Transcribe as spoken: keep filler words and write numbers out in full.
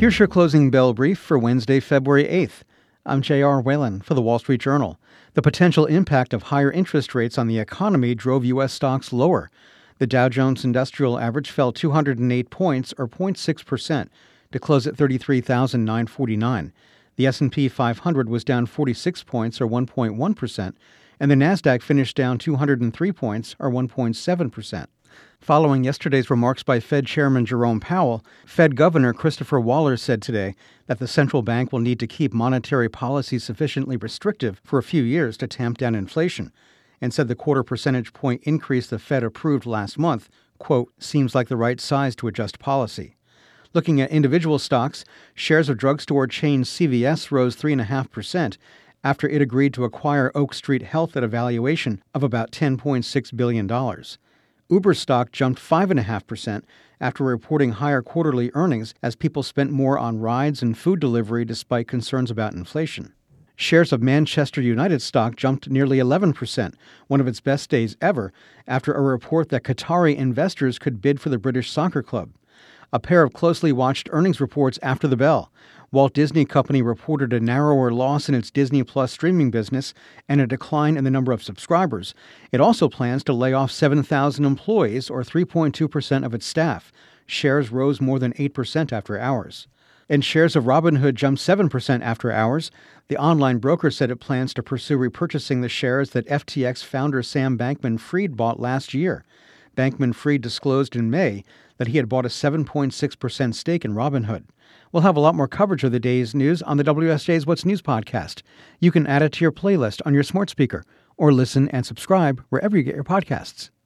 Here's your closing bell brief for Wednesday, February eighth. I'm J R. Whalen for The Wall Street Journal. The potential impact of higher interest rates on the economy drove U S stocks lower. The Dow Jones Industrial Average fell two hundred eight points, or zero point six percent, to close at thirty-three thousand nine hundred forty-nine. The S and P five hundred was down forty-six points, or one point one percent, and the Nasdaq finished down two hundred three points, or one point seven percent. Following yesterday's remarks by Fed Chairman Jerome Powell, Fed Governor Christopher Waller said today that the central bank will need to keep monetary policy sufficiently restrictive for a few years to tamp down inflation, and said the quarter percentage point increase the Fed approved last month, quote, seems like the right size to adjust policy. Looking at individual stocks, shares of drugstore chain C V S rose three point five percent after it agreed to acquire Oak Street Health at a valuation of about ten point six billion dollars. Uber stock jumped five point five percent after reporting higher quarterly earnings as people spent more on rides and food delivery despite concerns about inflation. Shares of Manchester United stock jumped nearly eleven percent, one of its best days ever, after a report that Qatari investors could bid for the British soccer club. A pair of closely watched earnings reports after the bell. Walt Disney Company reported a narrower loss in its Disney Plus streaming business and a decline in the number of subscribers. It also plans to lay off seven thousand employees, or three point two percent of its staff. Shares rose more than eight percent after hours. And shares of Robinhood jumped seven percent after hours. The online broker said it plans to pursue repurchasing the shares that F T X founder Sam Bankman-Fried bought last year. Bankman-Fried disclosed in May that he had bought a seven point six percent stake in Robinhood. We'll have a lot more coverage of the day's news on the W S J's What's News podcast. You can add it to your playlist on your smart speaker or listen and subscribe wherever you get your podcasts.